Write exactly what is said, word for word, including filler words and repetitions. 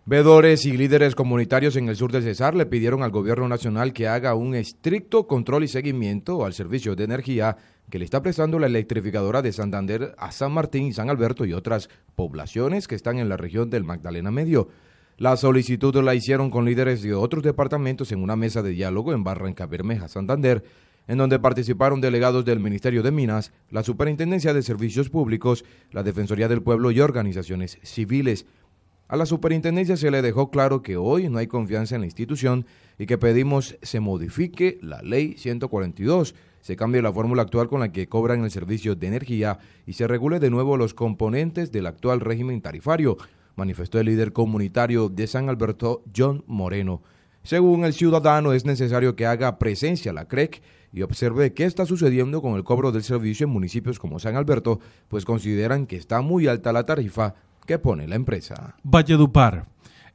Veedores y líderes comunitarios en el sur del Cesar le pidieron al gobierno nacional que haga un estricto control y seguimiento al servicio de energía que le está prestando la electrificadora de Santander a San Martín y San Alberto y otras poblaciones que están en la región del Magdalena Medio. La solicitud la hicieron con líderes de otros departamentos en una mesa de diálogo en Barrancabermeja, Santander, en donde participaron delegados del Ministerio de Minas, la Superintendencia de Servicios Públicos, la Defensoría del Pueblo y organizaciones civiles. A la superintendencia se le dejó claro que hoy no hay confianza en la institución y que pedimos se modifique la ley ciento cuarenta y dos, se cambie la fórmula actual con la que cobran el servicio de energía y se regule de nuevo los componentes del actual régimen tarifario, manifestó el líder comunitario de San Alberto, John Moreno. Según el ciudadano, es necesario que haga presencia la C R E C y observe qué está sucediendo con el cobro del servicio en municipios como San Alberto, pues consideran que está muy alta la tarifa que pone la empresa. Valledupar.